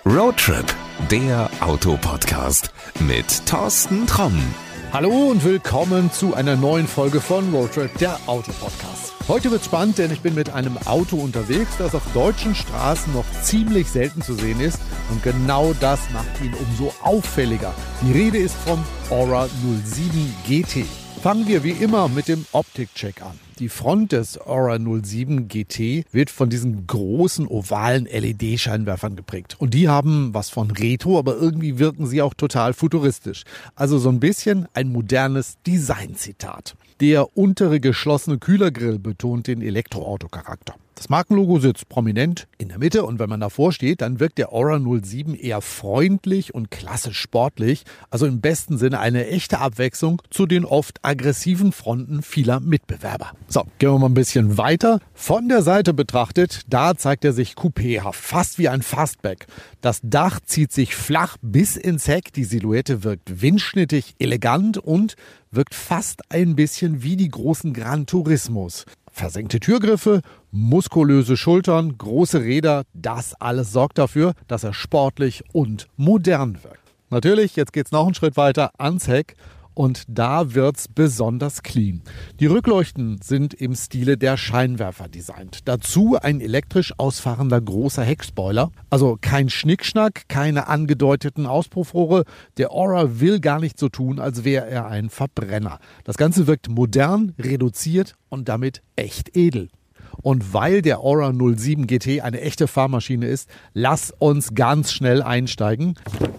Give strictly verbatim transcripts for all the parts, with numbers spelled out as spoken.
Roadtrip, der Autopodcast mit Thorsten Tromm. Hallo und willkommen zu einer neuen Folge von Roadtrip, der Autopodcast. Heute wird's spannend, denn ich bin mit einem Auto unterwegs, das auf deutschen Straßen noch ziemlich selten zu sehen ist. Und genau das macht ihn umso auffälliger. Die Rede ist vom Ora null sieben G T. Fangen wir wie immer mit dem Optikcheck an. Die Front des Ora null sieben G T wird von diesen großen ovalen L E D-Scheinwerfern geprägt. Und die haben was von Retro, aber irgendwie wirken sie auch total futuristisch. Also so ein bisschen ein modernes Design-Zitat. Der untere geschlossene Kühlergrill betont den Elektroauto-Charakter. Das Markenlogo sitzt prominent in der Mitte und wenn man davor steht, dann wirkt der Ora null sieben eher freundlich und klassisch sportlich. Also im besten Sinne eine echte Abwechslung zu den oft aggressiven Fronten vieler Mitbewerber. So, gehen wir mal ein bisschen weiter. Von der Seite betrachtet, da zeigt er sich coupéhaft, fast wie ein Fastback. Das Dach zieht sich flach bis ins Heck. Die Silhouette wirkt windschnittig, elegant und wirkt fast ein bisschen wie die großen Gran Turismos. Versenkte Türgriffe, muskulöse Schultern, große Räder, das alles sorgt dafür, dass er sportlich und modern wirkt. Natürlich, jetzt geht's noch einen Schritt weiter ans Heck und da wird's besonders clean. Die Rückleuchten sind im Stile der Scheinwerfer designt. Dazu ein elektrisch ausfahrender großer Heckspoiler. Also kein Schnickschnack, keine angedeuteten Auspuffrohre. Der Ora will gar nicht so tun, als wäre er ein Verbrenner. Das Ganze wirkt modern, reduziert und damit echt edel. Und weil der Ora null sieben G T eine echte Fahrmaschine ist, lass uns ganz schnell einsteigen.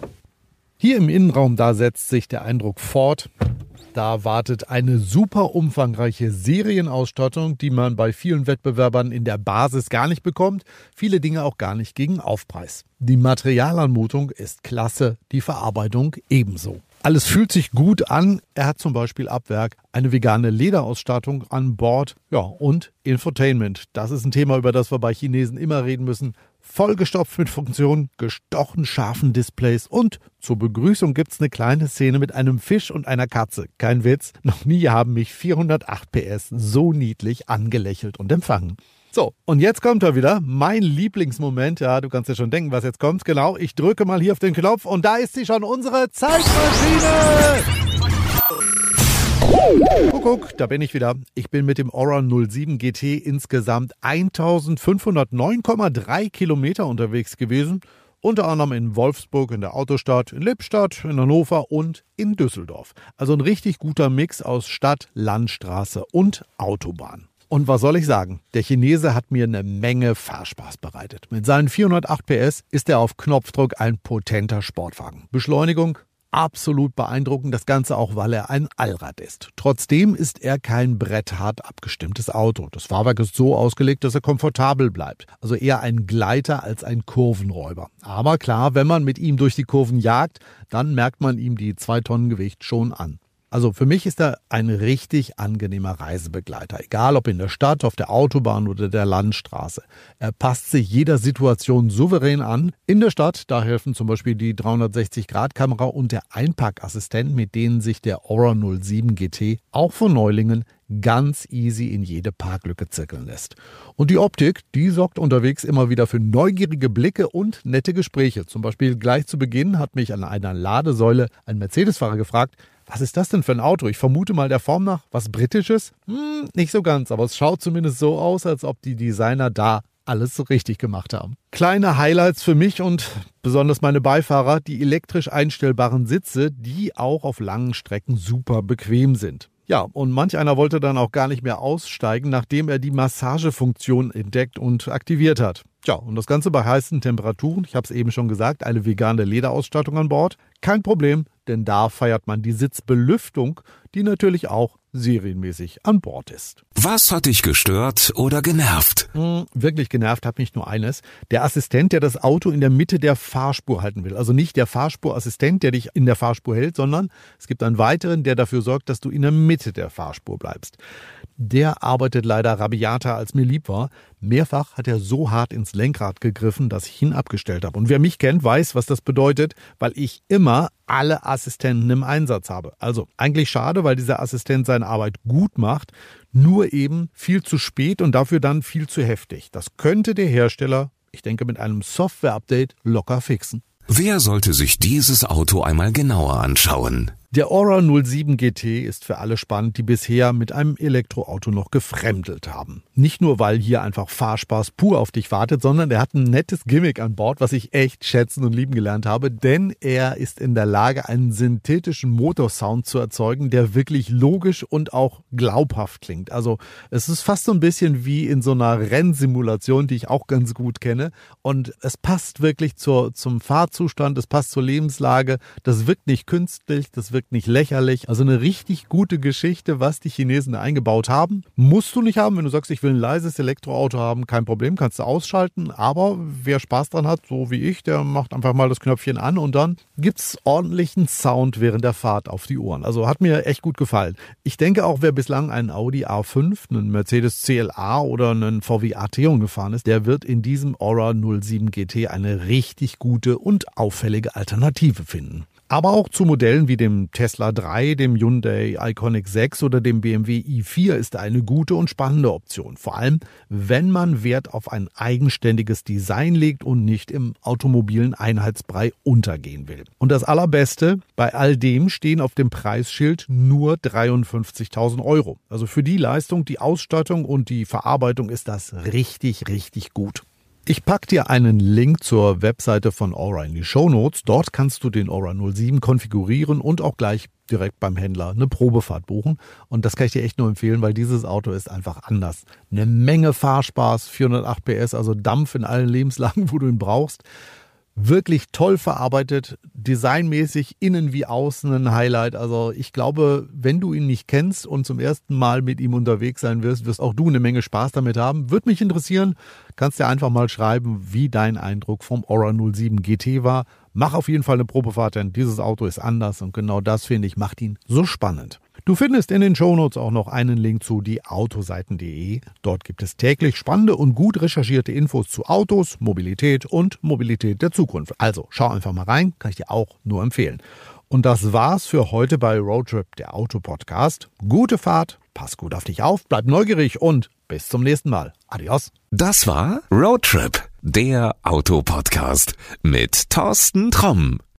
Hier im Innenraum, da setzt sich der Eindruck fort. Da wartet eine super umfangreiche Serienausstattung, die man bei vielen Wettbewerbern in der Basis gar nicht bekommt. Viele Dinge auch gar nicht gegen Aufpreis. Die Materialanmutung ist klasse, die Verarbeitung ebenso. Alles fühlt sich gut an. Er hat zum Beispiel ab Werk eine vegane Lederausstattung an Bord. Ja, und Infotainment. Das ist ein Thema, über das wir bei Chinesen immer reden müssen. Vollgestopft mit Funktionen, gestochen scharfen Displays und zur Begrüßung gibt's eine kleine Szene mit einem Fisch und einer Katze. Kein Witz, noch nie haben mich vierhundertacht P S so niedlich angelächelt und empfangen. So, und jetzt kommt er wieder, mein Lieblingsmoment. Ja, du kannst dir schon denken, was jetzt kommt. Genau, ich drücke mal hier auf den Knopf und da ist sie schon, unsere Zeitmaschine. Guck, guck, da bin ich wieder. Ich bin mit dem Ora null sieben G T insgesamt eintausendfünfhundertneun Komma drei Kilometer unterwegs gewesen. Unter anderem in Wolfsburg, in der Autostadt, in Lippstadt, in Hannover und in Düsseldorf. Also ein richtig guter Mix aus Stadt, Landstraße und Autobahn. Und was soll ich sagen? Der Chinese hat mir eine Menge Fahrspaß bereitet. Mit seinen vierhundertacht P S ist er auf Knopfdruck ein potenter Sportwagen. Beschleunigung absolut beeindruckend, das Ganze auch, weil er ein Allrad ist. Trotzdem ist er kein bretthart abgestimmtes Auto. Das Fahrwerk ist so ausgelegt, dass er komfortabel bleibt. Also eher ein Gleiter als ein Kurvenräuber. Aber klar, wenn man mit ihm durch die Kurven jagt, dann merkt man ihm die zwei Tonnen Gewicht schon an. Also für mich ist er ein richtig angenehmer Reisebegleiter, egal ob in der Stadt, auf der Autobahn oder der Landstraße. Er passt sich jeder Situation souverän an. In der Stadt, da helfen zum Beispiel die dreihundertsechzig Grad Kamera und der Einparkassistent, mit denen sich der Ora null sieben G T auch von Neulingen ganz easy in jede Parklücke zirkeln lässt. Und die Optik, die sorgt unterwegs immer wieder für neugierige Blicke und nette Gespräche. Zum Beispiel gleich zu Beginn hat mich an einer Ladesäule ein Mercedes-Fahrer gefragt, was ist das denn für ein Auto? Ich vermute mal der Form nach was Britisches? Hm, nicht so ganz, aber es schaut zumindest so aus, als ob die Designer da alles so richtig gemacht haben. Kleine Highlights für mich und besonders meine Beifahrer, die elektrisch einstellbaren Sitze, die auch auf langen Strecken super bequem sind. Ja, und manch einer wollte dann auch gar nicht mehr aussteigen, nachdem er die Massagefunktion entdeckt und aktiviert hat. Tja, und das Ganze bei heißen Temperaturen, ich habe es eben schon gesagt, eine vegane Lederausstattung an Bord. Kein Problem, denn da feiert man die Sitzbelüftung, die natürlich auch serienmäßig an Bord ist. Was hat dich gestört oder genervt? Hm, wirklich genervt hat mich nur eines. Der Assistent, der das Auto in der Mitte der Fahrspur halten will. Also nicht der Fahrspurassistent, der dich in der Fahrspur hält, sondern es gibt einen weiteren, der dafür sorgt, dass du in der Mitte der Fahrspur bleibst. Der arbeitet leider rabiater, als mir lieb war. Mehrfach hat er so hart ins Lenkrad gegriffen, dass ich ihn abgestellt habe. Und wer mich kennt, weiß, was das bedeutet, weil ich immer alle Assistenten im Einsatz habe. Also eigentlich schade, weil dieser Assistent seine Arbeit gut macht, nur eben viel zu spät und dafür dann viel zu heftig. Das könnte der Hersteller ich denke, mit einem Software-Update locker fixen. Wer sollte sich dieses Auto einmal genauer anschauen? Der Ora null sieben G T ist für alle spannend, die bisher mit einem Elektroauto noch gefremdelt haben. Nicht nur, weil hier einfach Fahrspaß pur auf dich wartet, sondern er hat ein nettes Gimmick an Bord, was ich echt schätzen und lieben gelernt habe, denn er ist in der Lage, einen synthetischen Motorsound zu erzeugen, der wirklich logisch und auch glaubhaft klingt. Also es ist fast so ein bisschen wie in so einer Rennsimulation, die ich auch ganz gut kenne, und es passt wirklich zur, zum Fahrzustand, es passt zur Lebenslage, das wirkt nicht künstlich, das wirkt nicht lächerlich. Also eine richtig gute Geschichte, was die Chinesen da eingebaut haben. Musst du nicht haben, wenn du sagst, ich will ein leises Elektroauto haben, kein Problem, kannst du ausschalten. Aber wer Spaß dran hat, so wie ich, der macht einfach mal das Knöpfchen an und dann gibt's ordentlichen Sound während der Fahrt auf die Ohren. Also hat mir echt gut gefallen. Ich denke auch, wer bislang einen Audi A fünf, einen Mercedes C L A oder einen V W Arteon gefahren ist, der wird in diesem Ora null sieben G T eine richtig gute und auffällige Alternative finden. Aber auch zu Modellen wie dem Tesla drei, dem Hyundai Ioniq sechs oder dem B M W i vier ist eine gute und spannende Option. Vor allem, wenn man Wert auf ein eigenständiges Design legt und nicht im automobilen Einheitsbrei untergehen will. Und das Allerbeste, bei all dem stehen auf dem Preisschild nur dreiundfünfzigtausend Euro. Also für die Leistung, die Ausstattung und die Verarbeitung ist das richtig, richtig gut. Ich packe dir einen Link zur Webseite von Ora in die Shownotes. Dort kannst du den Ora null sieben konfigurieren und auch gleich direkt beim Händler eine Probefahrt buchen. Und das kann ich dir echt nur empfehlen, weil dieses Auto ist einfach anders. Eine Menge Fahrspaß, vierhundertacht P S, also Dampf in allen Lebenslagen, wo du ihn brauchst. Wirklich toll verarbeitet, designmäßig innen wie außen ein Highlight. Also ich glaube, wenn du ihn nicht kennst und zum ersten Mal mit ihm unterwegs sein wirst, wirst auch du eine Menge Spaß damit haben. Würde mich interessieren, kannst dir einfach mal schreiben, wie dein Eindruck vom Ora null sieben G T war. Mach auf jeden Fall eine Probefahrt, denn dieses Auto ist anders und genau das, finde ich, macht ihn so spannend. Du findest in den Shownotes auch noch einen Link zu dieautoseiten punkt de. Dort gibt es täglich spannende und gut recherchierte Infos zu Autos, Mobilität und Mobilität der Zukunft. Also schau einfach mal rein, kann ich dir auch nur empfehlen. Und das war's für heute bei Roadtrip, der Auto-Podcast. Gute Fahrt, pass gut auf dich auf, bleib neugierig und bis zum nächsten Mal. Adios. Das war Roadtrip, der Auto-Podcast mit Thorsten Tromm.